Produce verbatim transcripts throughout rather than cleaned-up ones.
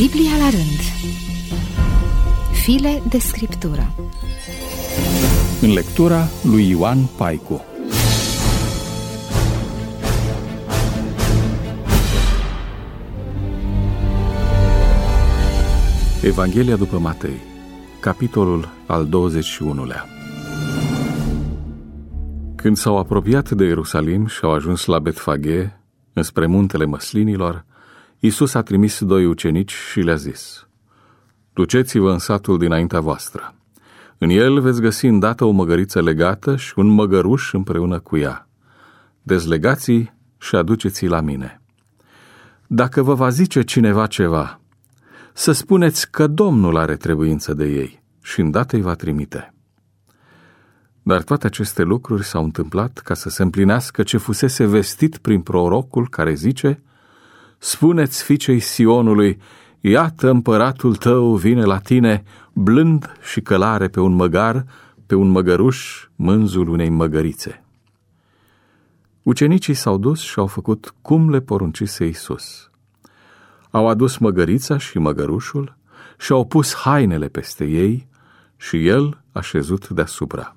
Biblia la rând. File de scriptură. În lectura lui Ioan Paicu. Evanghelia după Matei, capitolul al douăzeci și unulea. Când s-au apropiat de Ierusalim și au ajuns la Betfage, înspre muntele Măslinilor, Iisus a trimis doi ucenici și le-a zis: duceți-vă în satul dinaintea voastră. În el veți găsi îndată o măgăriță legată și un măgăruș împreună cu ea. Dezlegați-i și aduceți-i la mine. Dacă vă va zice cineva ceva, să spuneți că Domnul are trebuință de ei și îndată îi va trimite. Dar toate aceste lucruri s-au întâmplat ca să se împlinească ce fusese vestit prin prorocul care zice: spuneți fiicei Sionului, iată împăratul tău vine la tine, blând și călare pe un măgar, pe un măgăruș, mânzul unei măgărițe. Ucenicii s-au dus și au făcut cum le poruncise Iisus. Au adus măgărița și măgărușul și au pus hainele peste ei și el a șezut deasupra.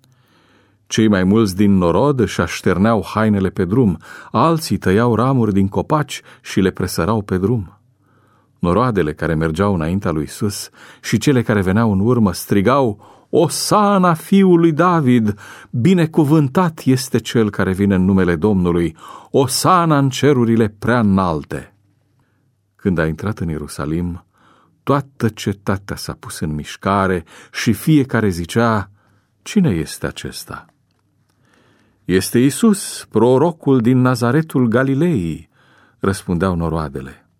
Cei mai mulți din norod își așterneau hainele pe drum, alții tăiau ramuri din copaci și le presărau pe drum. Noroadele care mergeau înaintea lui Iisus și cele care veneau în urmă strigau: Osana fiului David, binecuvântat este cel care vine în numele Domnului, Osana în cerurile prea înalte. Când a intrat în Ierusalim, toată cetatea s-a pus în mișcare și fiecare zicea: cine este acesta? Este Iisus, prorocul din Nazaretul Galilei, răspundeau noroadele.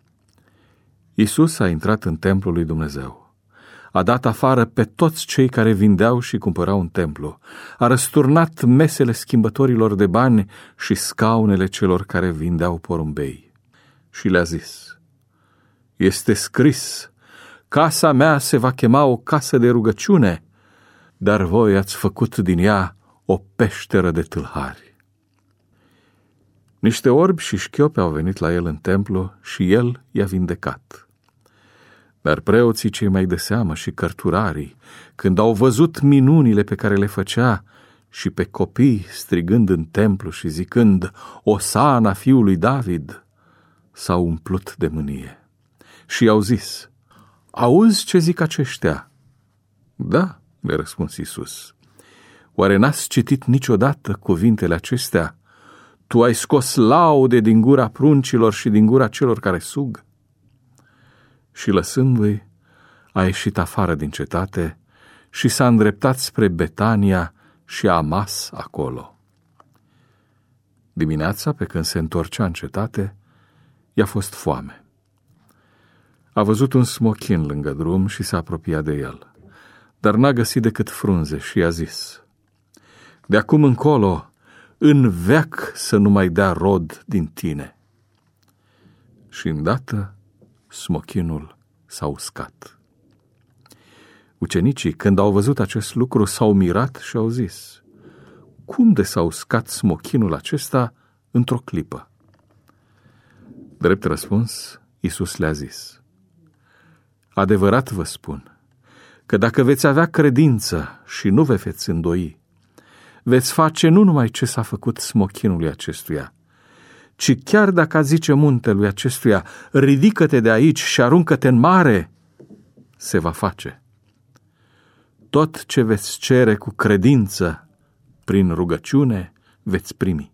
Iisus a intrat în templul lui Dumnezeu. A dat afară pe toți cei care vindeau și cumpărau în templu. A răsturnat mesele schimbătorilor de bani și scaunele celor care vindeau porumbei. Și le-a zis: este scris, casa mea se va chema o casă de rugăciune, dar voi ați făcut din ea o peșteră de tâlhari. Niște orbi și șchiopi au venit la el în templu și el i-a vindecat. Dar preoții cei mai de seamă și cărturarii, când au văzut minunile pe care le făcea și pe copii strigând în templu și zicând Osana fiului David, s-au umplut de mânie și i-au zis: auzi ce zic aceștia? Da, le-a răspuns Iisus. Oare n-ați citit niciodată cuvintele acestea? Tu ai scos laude din gura pruncilor și din gura celor care sug? Și lăsându-i, a ieșit afară din cetate și s-a îndreptat spre Betania și a amas acolo. Dimineața, pe când se întorcea în cetate, i-a fost foame. A văzut un smochin lângă drum și s-a apropiat de el, dar n-a găsit decât frunze și i-a zis: de acum încolo, în veac să nu mai dea rod din tine. Și îndată smochinul s-a uscat. Ucenicii, când au văzut acest lucru, s-au mirat și au zis: cum de s-a uscat smochinul acesta într-o clipă? Drept răspuns, Iisus le-a zis: adevărat vă spun că dacă veți avea credință și nu vă veți îndoi, veți face nu numai ce s-a făcut smochinului acestuia, ci chiar dacă zice muntelui acestuia: ridică-te de aici și aruncă-te în mare, se va face. Tot ce veți cere cu credință, prin rugăciune, veți primi.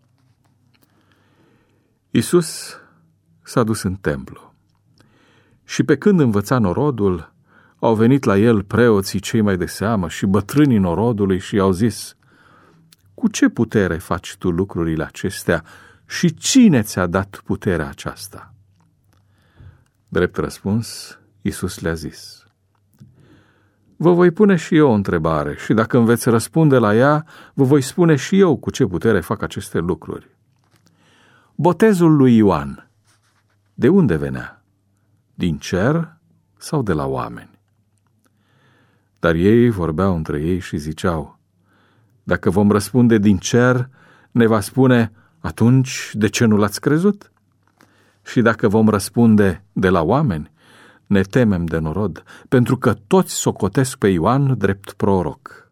Iisus s-a dus în templu și pe când învăța norodul, au venit la el preoții cei mai de seamă și bătrânii norodului și i-au zis: cu ce putere faci tu lucrurile acestea și cine ți-a dat puterea aceasta? Drept răspuns, Iisus le-a zis: vă voi pune și eu o întrebare și dacă îmi veți răspunde la ea, vă voi spune și eu cu ce putere fac aceste lucruri. Botezul lui Ioan, de unde venea? Din cer sau de la oameni? Dar ei vorbeau între ei și ziceau: dacă vom răspunde din cer, ne va spune: atunci de ce nu l-ați crezut? Și dacă vom răspunde de la oameni, ne temem de norod, pentru că toți socotesc pe Ioan drept proroc.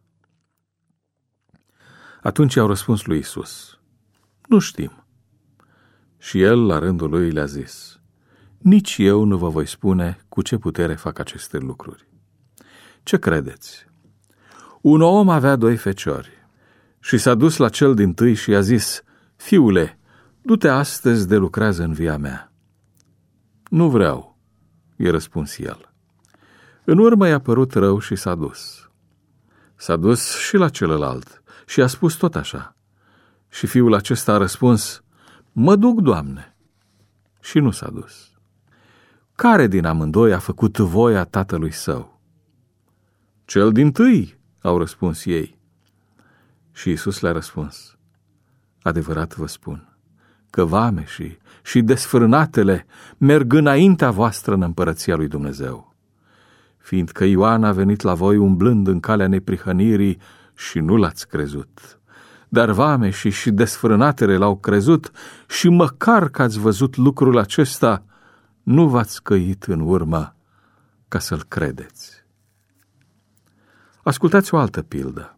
Atunci i-au răspuns lui Iisus: nu știm. Și el, la rândul lui, le-a zis: nici eu nu vă voi spune cu ce putere fac aceste lucruri. Ce credeți? Un om avea doi feciori și s-a dus la cel dintâi și i-a zis: fiule, du-te astăzi de lucrează în via mea. Nu vreau, i-a răspuns el. În urmă i-a părut rău și s-a dus. S-a dus și la celălalt și a spus tot așa. Și fiul acesta a răspuns: mă duc, Doamne. Și nu s-a dus. Care din amândoi a făcut voia tatălui său? Cel dintâi, au răspuns ei. Și Iisus le-a răspuns: adevărat vă spun că vameșii și desfrânatele merg înaintea voastră în împărăția lui Dumnezeu. Fiindcă Ioan a venit la voi umblând în calea neprihănirii și nu l-ați crezut, dar vameșii și desfrânatele l-au crezut și măcar că ați văzut lucrul acesta, nu v-ați căit în urmă ca să-l credeți. Ascultați o altă pildă.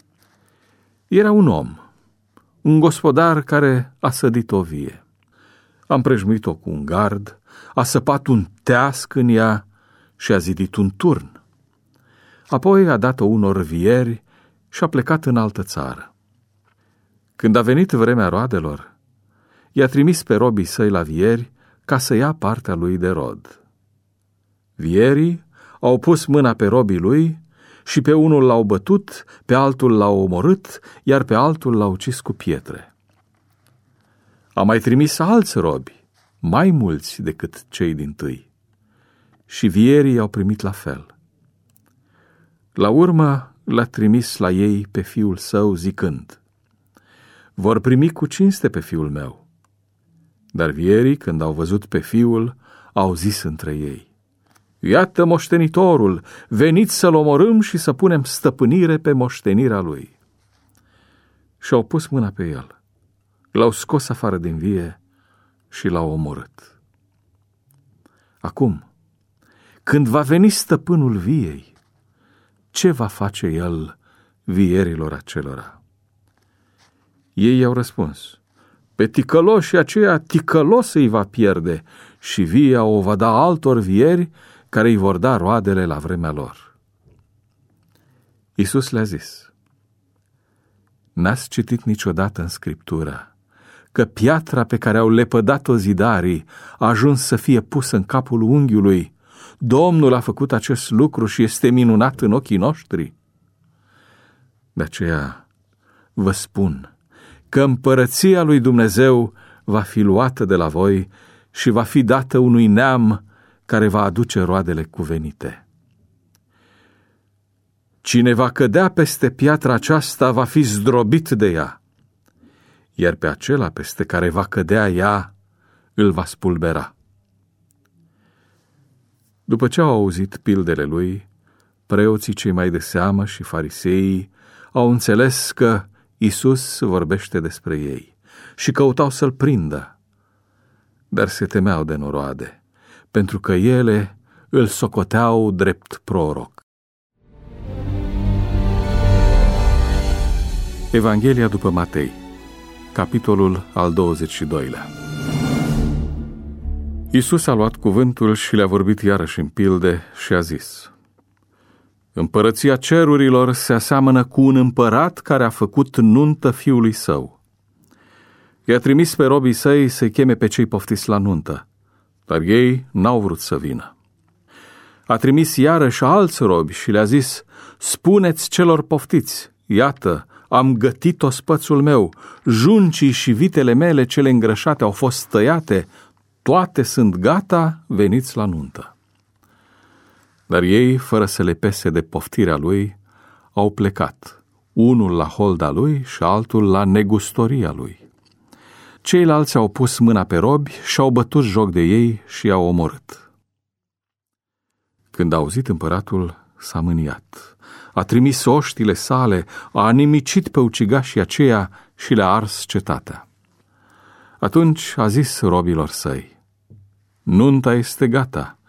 Era un om, un gospodar care a sădit o vie. A împrejmuit-o cu un gard, a săpat un teasc în ea și a zidit un turn. Apoi a dat-o unor vieri și a plecat în altă țară. Când a venit vremea roadelor, i-a trimis pe robii săi la vieri ca să ia partea lui de rod. Vierii au pus mâna pe robii lui și pe unul l-au bătut, pe altul l-au omorât, iar pe altul l-au ucis cu pietre. A mai trimis alți robi, mai mulți decât cei dintâi, și vierii i-au primit la fel. La urmă l-a trimis la ei pe fiul său, zicând: vor primi cu cinste pe fiul meu. Dar vierii, când au văzut pe fiul, au zis între ei: iată moștenitorul, veniți să-l omorâm și să punem stăpânire pe moștenirea lui. Și-au pus mâna pe el, l-au scos afară din vie și l-au omorât. Acum, când va veni stăpânul viei, ce va face el vierilor acelora? Ei i-au răspuns: pe ticăloșii aceia ticălos îi va pierde și via o va da altor vieri care îi vor da roadele la vremea lor. Iisus le-a zis: n-ați citit niciodată în Scriptură că piatra pe care au lepădat-o zidarii a ajuns să fie pusă în capul unghiului? Domnul a făcut acest lucru și este minunat în ochii noștri. De aceea vă spun că împărăția lui Dumnezeu va fi luată de la voi și va fi dată unui neam care va aduce roadele cuvenite. Cine va cădea peste piatra aceasta va fi zdrobit de ea, iar pe acela peste care va cădea ea îl va spulbera. După ce au auzit pildele lui, preoții cei mai de seamă și fariseii au înțeles că Iisus vorbește despre ei și căutau să-l prindă, dar se temeau de noroade, pentru că ele îl socoteau drept proroc. Evanghelia după Matei, capitolul al douăzeci și doilea. Iisus a luat cuvântul și le-a vorbit iarăși în pilde și a zis: împărăția cerurilor se aseamănă cu un împărat care a făcut nuntă fiului său. I-a trimis pe robii săi să-i cheme pe cei poftiți la nuntă, dar ei n-au vrut să vină. A trimis iarăși alți robi și le-a zis: spuneți celor poftiți, iată, am gătit ospățul meu, juncii și vitele mele cele îngrășate au fost tăiate, toate sunt gata, veniți la nuntă. Dar ei, fără să le pese de poftirea lui, au plecat, unul la holda lui și altul la negustoria lui. Ceilalți au pus mâna pe robi și au bătut joc de ei și i-au omorât. Când a auzit împăratul, s-a mâniat. A trimis oștile sale, a nimicit pe ucigașii aceia și le-a ars cetatea. Atunci a zis robilor săi: nunta este gata,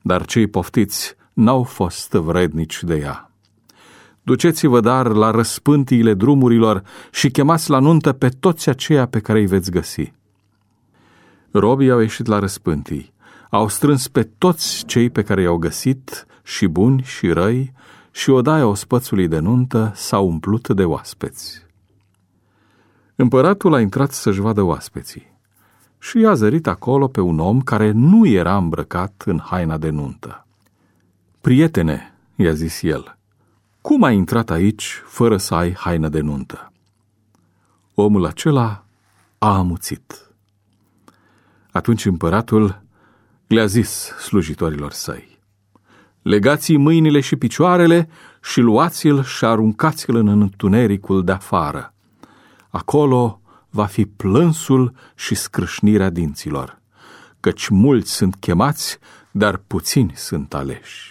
dar cei poftiți n-au fost vrednici de ea. Duceți-vă dar la răspântiile drumurilor și chemați la nuntă pe toți aceia pe care îi veți găsi. Robii au ieșit la răspântii, au strâns pe toți cei pe care i-au găsit, și buni și răi, și odaia ospățului de nuntă s-a umplut de oaspeți. Împăratul a intrat să-și vadă oaspeții și i-a zărit acolo pe un om care nu era îmbrăcat în haina de nuntă. Prietene, i-a zis el, cum ai intrat aici fără să ai haină de nuntă? Omul acela a amuțit. Atunci împăratul le-a zis slujitorilor săi, legați-i mâinile și picioarele și luați-l și aruncați-l în întunericul de afară. Acolo va fi plânsul și scrâșnirea dinților, căci mulți sunt chemați, dar puțini sunt aleși.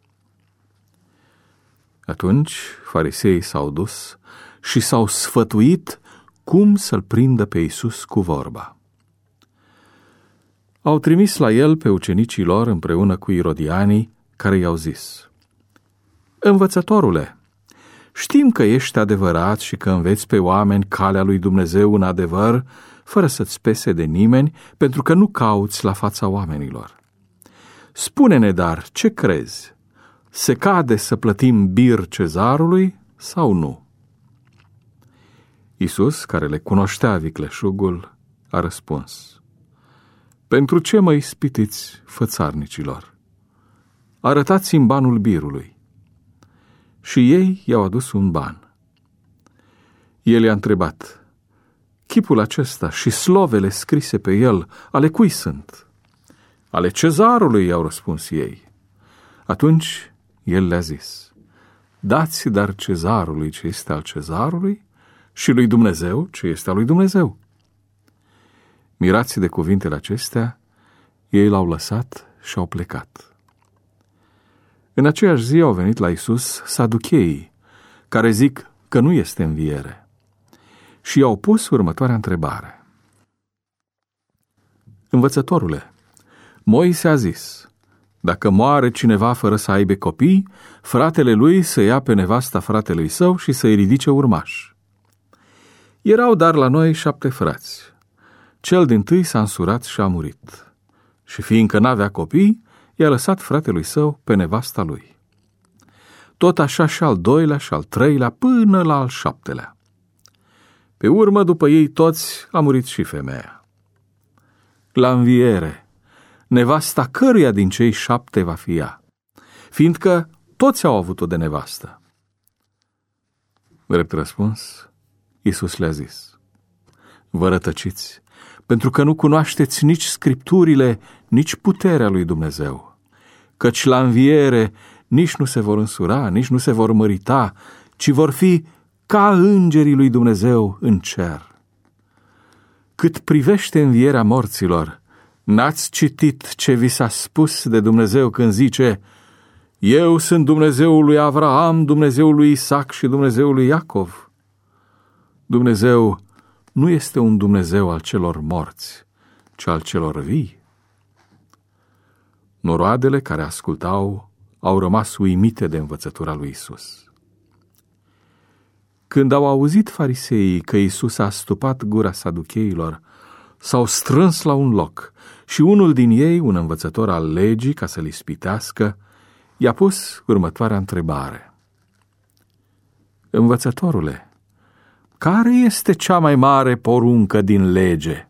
Atunci fariseii s-au dus și s-au sfătuit cum să-l prindă pe Iisus cu vorba. Au trimis la el pe ucenicii lor împreună cu irodianii, care i-au zis, Învățătorule, știm că ești adevărat și că înveți pe oameni calea lui Dumnezeu în adevăr, fără să-ți pese de nimeni, pentru că nu cauți la fața oamenilor. Spune-ne dar, ce crezi? Se cade să plătim bir cezarului sau nu? Iisus, care le cunoștea vicleșugul, a răspuns, Pentru ce mă ispitiți, fățarnicilor? Arătați-mi banul birului. Și ei i-au adus un ban. El i-a întrebat, chipul acesta și slovele scrise pe el, ale cui sunt? Ale cezarului, i-au răspuns ei. Atunci el le-a zis, dați dar cezarului ce este al cezarului și lui Dumnezeu ce este al lui Dumnezeu. Mirați de cuvintele acestea, ei l-au lăsat și au plecat. În aceeași zi au venit la Iisus saducheii, care zic că nu este înviere, și i-au pus următoarea întrebare. Învățătorule, Moise a zis, dacă moare cineva fără să aibă copii, fratele lui să ia pe nevasta fratelui său și să-i ridice urmași. Erau dar la noi șapte frați. Cel dintâi s-a însurat și a murit. Și fiindcă n-avea copii, i-a lăsat fratelui său pe nevasta lui. Tot așa și al doilea și al treilea până la al șaptelea. Pe urmă, după ei toți, a murit și femeia. La înviere, nevasta căruia din cei șapte va fi ea, fiindcă toți au avut-o de nevastă? Drept răspuns, Iisus le-a zis, vă rătăciți, pentru că nu cunoașteți nici Scripturile, nici puterea lui Dumnezeu, căci la înviere nici nu se vor însura, nici nu se vor mărita, ci vor fi ca îngerii lui Dumnezeu în cer. Cât privește învierea morților, n-ați citit ce vi s-a spus de Dumnezeu când zice, eu sunt Dumnezeul lui Avraam, Dumnezeul lui Isaac și Dumnezeul lui Iacov? Dumnezeu nu este un Dumnezeu al celor morți, ci al celor vii. Noroadele care ascultau au rămas uimite de învățătura lui Iisus. Când au auzit fariseii că Iisus a stupat gura saducheilor, s-au strâns la un loc și unul din ei, un învățător al legii, ca să-l ispitească, i-a pus următoarea întrebare. Învățătorule, care este cea mai mare poruncă din lege?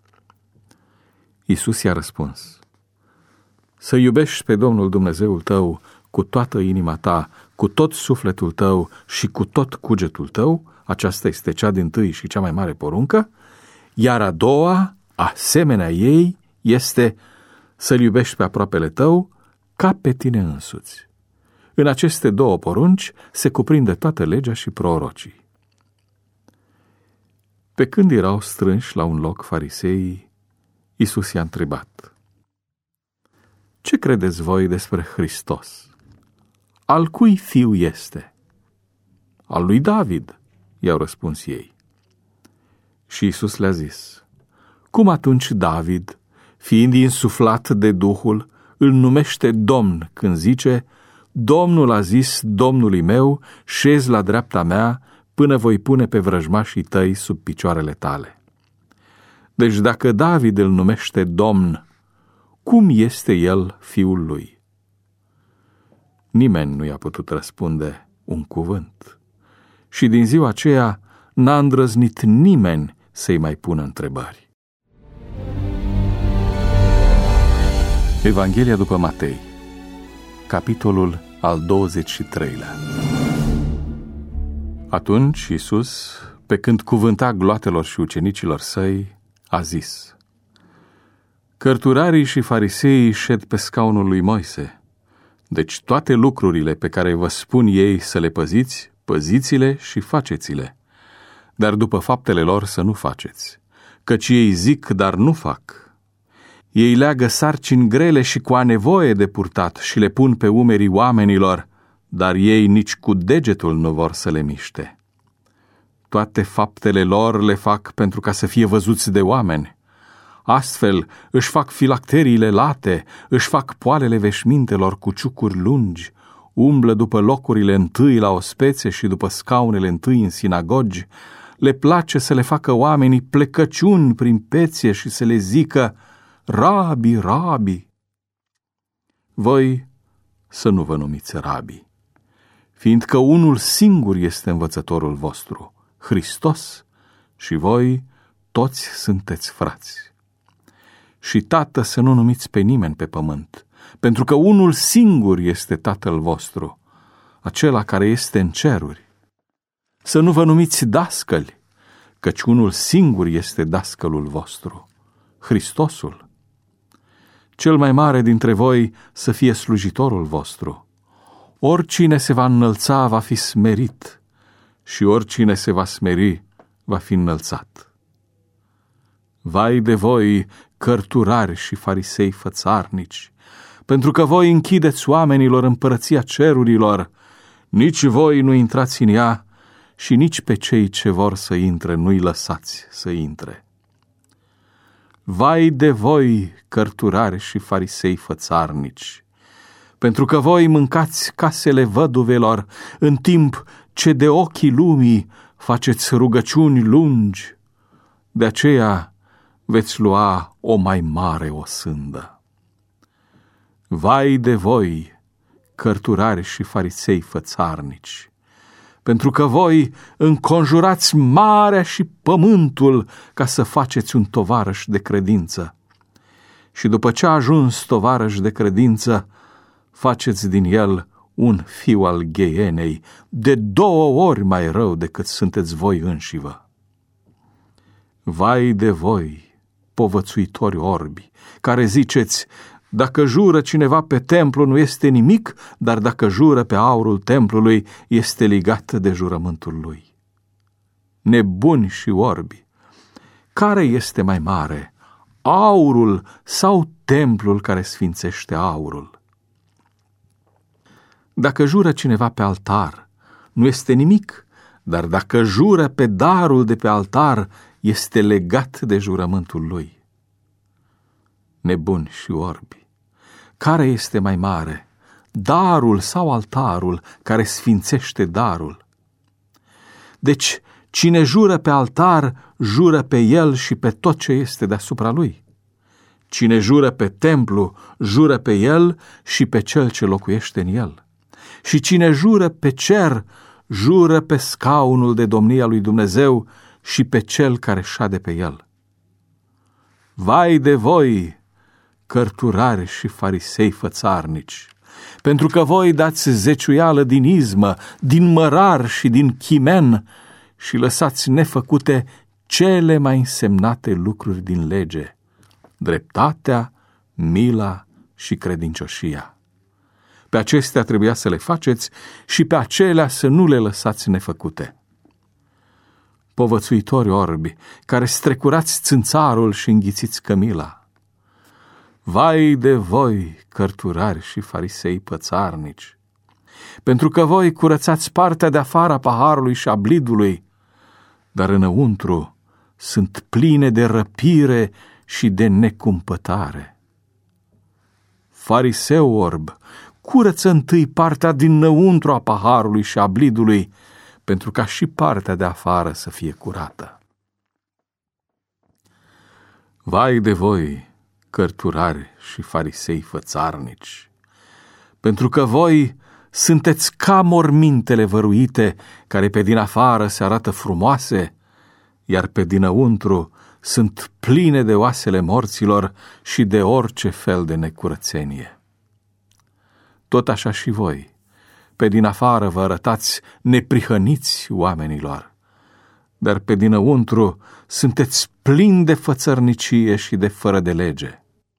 Iisus i-a răspuns, să iubești pe Domnul Dumnezeul tău cu toată inima ta, cu tot sufletul tău și cu tot cugetul tău, aceasta este cea dintâi și cea mai mare poruncă, iar a doua, asemenea ei, este să-L iubești pe aproapele tău ca pe tine însuți. În aceste două porunci se cuprinde toată legea și prorocii. Pe când erau strânși la un loc fariseii, Iisus i-a întrebat, ce credeți voi despre Hristos? Al cui fiu este? Al lui David, i-au răspuns ei. Și Iisus le-a zis, cum atunci David, fiind insuflat de Duhul, îl numește Domn când zice: Domnul a zis Domnului meu, șezi la dreapta mea, până voi pune pe vrăjmașii tăi sub picioarele tale. Deci dacă David îl numește Domn, cum este el fiul lui? Nimeni nu i-a putut răspunde un cuvânt. Și din ziua aceea n-a îndrăznit nimeni să-i mai pună întrebări. Evanghelia după Matei, capitolul al douăzeci și treilea. Atunci Iisus, pe când cuvânta gloatelor și ucenicilor săi, a zis: Cărturarii și fariseii șed pe scaunul lui Moise. Deci toate lucrurile pe care vă spun ei să le păziți, păziți-le și faceți-le. Dar după faptele lor să nu faceți, căci ei zic, dar nu fac. Ei leagă sarcini grele și cu a nevoie de purtat și le pun pe umerii oamenilor, dar ei nici cu degetul nu vor să le miște. Toate faptele lor le fac pentru ca să fie văzuți de oameni. Astfel își fac filacteriile late, își fac poalele veșmintelor cu ciucuri lungi, umblă după locurile întâi la ospețe și după scaunele întâi în sinagogi, le place să le facă oamenii plecăciuni prin peție și să le zică: Rabi, rabi! Voi să nu vă numiți rabi, fiindcă unul singur este învățătorul vostru, Hristos, și voi toți sunteți frați. Și tată să nu numiți pe nimeni pe pământ, pentru că unul singur este Tatăl vostru, acela care este în ceruri. Să nu vă numiți dascăli, căci unul singur este dascălul vostru, Hristosul. Cel mai mare dintre voi să fie slujitorul vostru. Oricine se va înălța va fi smerit și oricine se va smeri va fi înălțat. Vai de voi, cărturari și farisei fățarnici, pentru că voi închideți oamenilor împărăția cerurilor, nici voi nu intrați în ea și nici pe cei ce vor să intre nu-i lăsați să intre. Vai de voi, cărturari și farisei fățarnici, pentru că voi mâncați casele văduvelor, în timp ce de ochii lumii faceți rugăciuni lungi, de aceea veți lua o mai mare osândă. Vai de voi, cărturari și farisei fățarnici, pentru că voi înconjurați marea și pământul ca să faceți un tovarăș de credință. Și după ce a ajuns tovarăș de credință, faceți din el un fiu al gheienei, de două ori mai rău decât sunteți voi înșivă. Vai de voi, povățuitori orbi, care ziceți: dacă jură cineva pe templu nu este nimic, dar dacă jură pe aurul templului este legat de jurământul lui. Nebuni și orbi, care este mai mare, aurul sau templul care sfințește aurul? Dacă jură cineva pe altar, nu este nimic, dar dacă jură pe darul de pe altar, este legat de jurământul lui. Nebuni și orbi, care este mai mare, darul sau altarul care sfințește darul? Deci, cine jură pe altar, jură pe el și pe tot ce este deasupra lui. Cine jură pe templu, jură pe el și pe cel ce locuiește în el. Și cine jură pe cer, jură pe scaunul de domnia lui Dumnezeu și pe cel care șade pe el. Vai de voi, cărturari și farisei fățarnici, pentru că voi dați zeciuială din izmă, din mărar și din chimen și lăsați nefăcute cele mai însemnate lucruri din lege: dreptatea, mila și credincioșia. Pe acestea trebuia să le faceți și pe acelea să nu le lăsați nefăcute. Povățuitori orbi, care strecurați țânțarul și înghițiți cămila, vai de voi, cărturari și farisei pățarnici, pentru că voi curățați partea de afară a paharului și a blidului, dar înăuntru sunt pline de răpire și de necumpătare. Fariseu orb, curăță întâi partea dinăuntru a paharului și a blidului, pentru ca și partea de afară să fie curată. Vai de voi, cărturari și farisei fățarnici, pentru că voi sunteți ca mormintele văruite, care pe din afară se arată frumoase, iar pe dinăuntru sunt pline de oasele morților și de orice fel de necurățenie. Tot așa și voi, pe din afară vă arătați neprihăniți oamenilor, dar pe dinăuntru sunteți plini de fățărnicie și de fără de lege.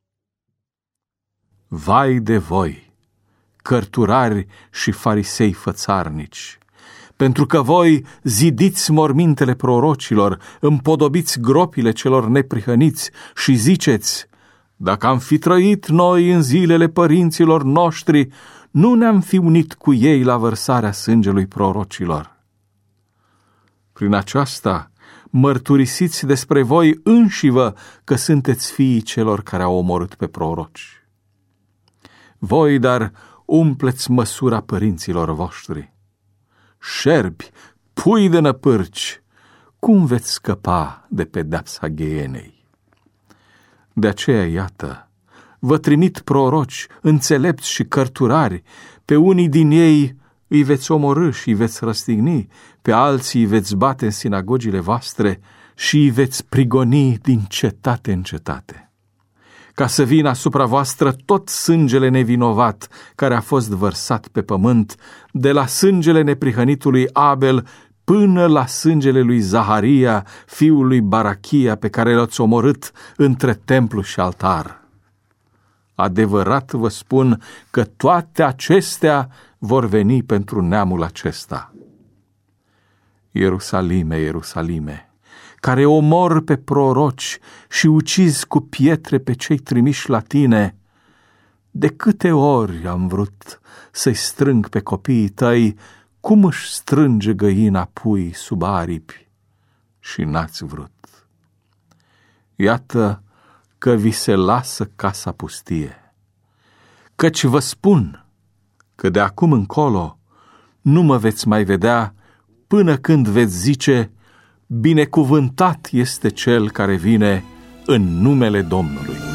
Vai de voi, cărturari și farisei fățarnici, pentru că voi zidiți mormintele prorocilor, împodobiți gropile celor neprihăniți și ziceți: dacă am fi trăit noi în zilele părinților noștri, nu ne-am fi unit cu ei la vărsarea sângelui prorocilor. Prin aceasta mărturisiți despre voi înșivă că sunteți fiii celor care au omorât pe proroci. Voi, dar, umpleți măsura părinților voștri. Șerpi, pui de năpârci, cum veți scăpa de pedeapsa ghienei? De aceea, iată, vă trimit proroci, înțelepți și cărturari, pe unii din ei îi veți omorî și îi veți răstigni, pe alții îi veți bate în sinagogile voastre și îi veți prigoni din cetate în cetate, ca să vină asupra voastră tot sângele nevinovat care a fost vărsat pe pământ, de la sângele neprihănitului Abel până la sângele lui Zaharia, fiul lui Barachia, pe care l-ați omorât între templu și altar. Adevărat vă spun că toate acestea vor veni pentru neamul acesta. Ierusalime, Ierusalime, care omor pe proroci și ucizi cu pietre pe cei trimiși la tine, de câte ori am vrut să-i strâng pe copiii tăi, cum își strânge găina pui sub aripi, și n-ați vrut. Iată că vi se lasă casa pustie, căci vă spun că de acum încolo nu mă veți mai vedea până când veți zice: binecuvântat este cel care vine în numele Domnului.